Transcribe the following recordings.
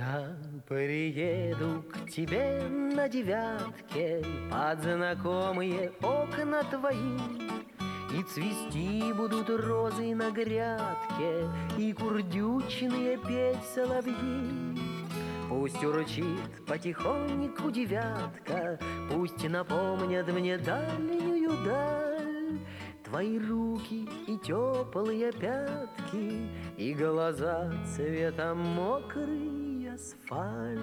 Я приеду к тебе на девятке под знакомые окна твои, и цвести будут розы на грядке, и курдючные петь соловьи. Пусть урчит потихоньку девятка, пусть напомнят мне дальнюю даль твои руки и теплые пятки, и глаза цвета мокрый асфальт.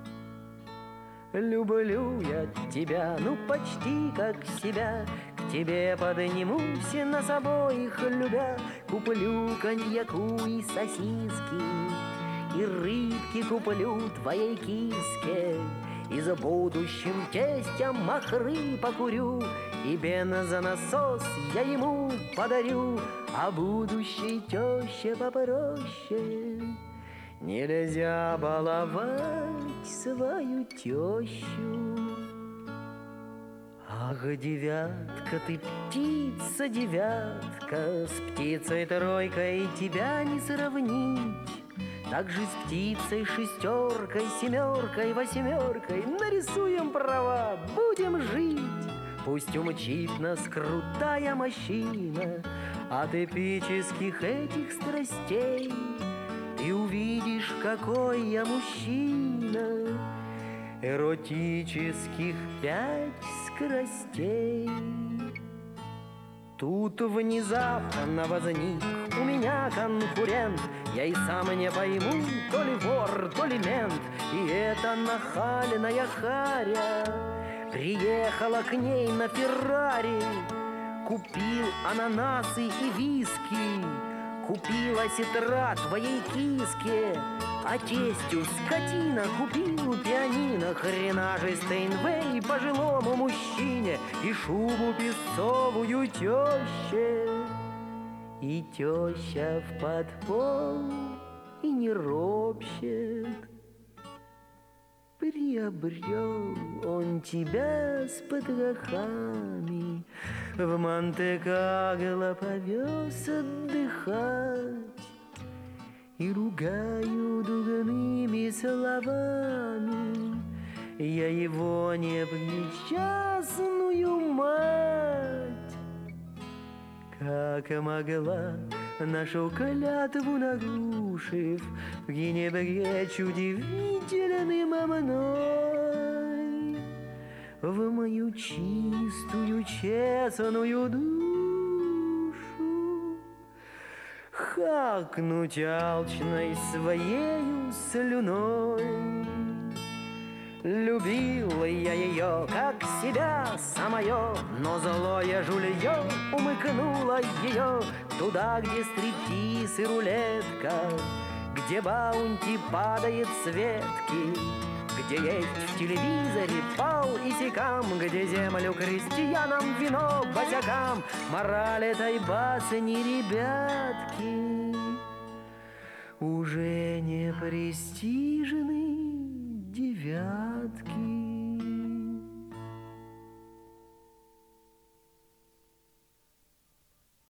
Люблю я тебя, ну почти как себя, к тебе поднимусь нас обоих любя. Куплю коньяку и сосиски, и рыбки куплю твоей киске, и за будущим тестем махры покурю, и бензонасос я ему подарю, а будущей теще попроще нельзя баловать свою тещу. Ах, девятка, ты птица, девятка, с птицей тройкой тебя не сравнить. Так же с птицей шестеркой, семеркой, восьмеркой нарисуем права, будем жить. Пусть умчит нас крутая мощина от эпических этих страстей. Ты увидишь, какой я мужчина, эротических 5 скоростей. Тут внезапно возник у меня конкурент, я и сам не пойму, то ли вор, то ли мент. И эта нахальная харя приехала к ней на Феррари. Купил ананасы и виски, купила сестра твоей киске, а тестю скотина купил пианино. Хрена же Стейнвей пожилому мужчине и шубу песцовую теще. И теща в подпол и не ропщет. Приобрел он тебя с потрохами, в Монте-Карло повез отдыхать, и ругаю дурными словами я его несчастную мать. Как могла, нашу клятву нарушив, пренебречь удивительным мной, в мою чистую, честную душу харкнуть алчной своею слюной. Любил я ее, как себя самое, но злое жулье умыкнуло ее туда, где стриптиз и рулетка, где баунти падает с ветки, где есть в телевизоре Пал и Секам, где землю крестьянам, вино босякам. Мораль этой басни, ребятки, уже не престиж